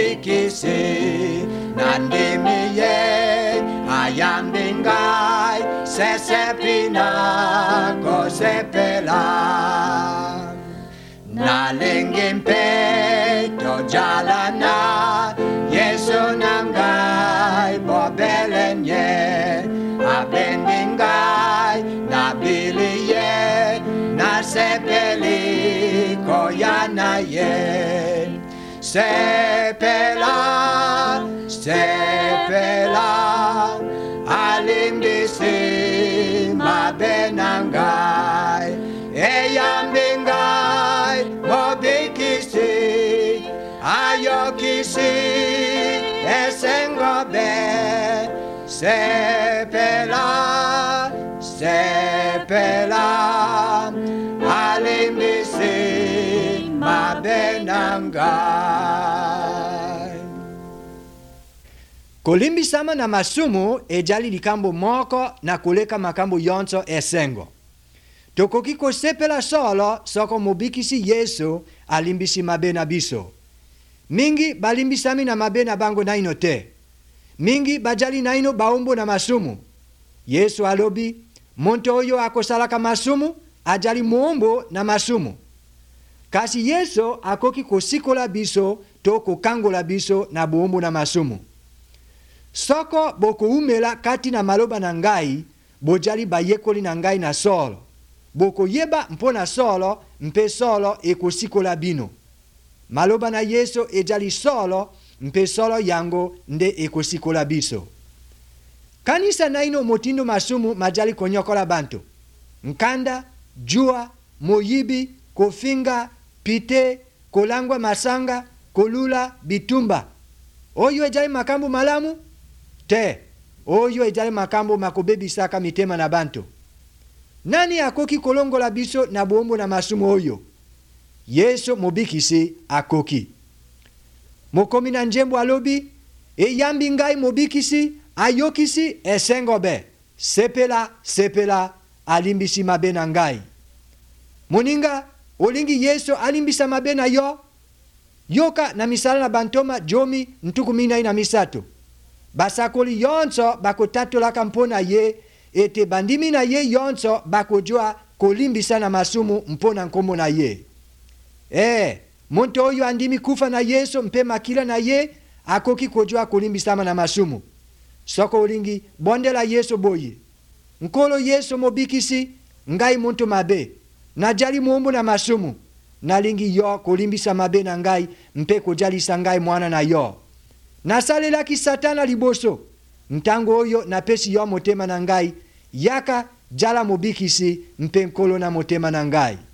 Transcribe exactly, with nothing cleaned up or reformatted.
mobikisi nandimiye ayambingai sesepina kosepela nalingimpe tojalana Yesu nangai bobelenye abendingai nabiliye nasepeli koyanaye sepela sepela alimbisi mabenangai eyambingai mobikisi ayokisi esengobe sepela sepela alimbisi mabenangai. Kolimbisama na masumu ejali likambo moko na kuleka makambo yonso esengo. Tokoki kosepela solo soko mobikisi Yesu alimbisi mabena biso. Mingi balimbisami na mabena bango naino te. Mingi bajali naino baumbo na masumu. Yesu alobi, monto oyo akosalaka masumu, ajali muombo na masumu. Kasi Yesu akoki kosikola biso to kokangola biso na buombo na masumu. Soko boko umela kati na maloba na ngai, bojali bayekoli na ngai na solo. Boko yeba mpona solo, mpe solo ekosikola bino. Maloba na Yesu ejali solo, mpe solo yango nde ekosikola biso. Kanisa naino motindo masumu majali konyokola bantu. Nkanda, jua, moyibi, kofinga, pite, kolangwa masanga, kolula, bitumba. Oyo ejali makambo malamu? Te, oyo ejali makambo makobebisaka mitema na bantu. Nani akoki kolongola biso na buombo na masumu oyo? Yesu mobikisi akoki. Mokomi na njembo alobi, eyambi ngai mobikisi, ayokisi esengobe, sepela, sepela, alimbisi mabena ngai. Moninga, olingi Yesu alimbisa mabena yo? Yoka na misala na bantoma jomi ntukumina ina misato. Basakoli yonso bako tatola kampona ye, ete bandimi na ye yonso bako joa kolimbisa na masumu mpona nkombo na ye. Eh, monto oyo andimi kufa na Yesu mpe makila na ye, akoki kujua kolimbisama na masumu. Soko olingi bondela Yesu boye. Nkolo Yesu mobikisi, ngai muntu mabe. Najali muombo na masumu. Nalingi yo kolimbisa mabe na ngai, mpe kujalisa ngai mwana na yo. Nasale laki satana liboso. Ntango oyo na pesi yo motema na ngai, yaka jala mobikisi mpe nkolo na motema na ngai.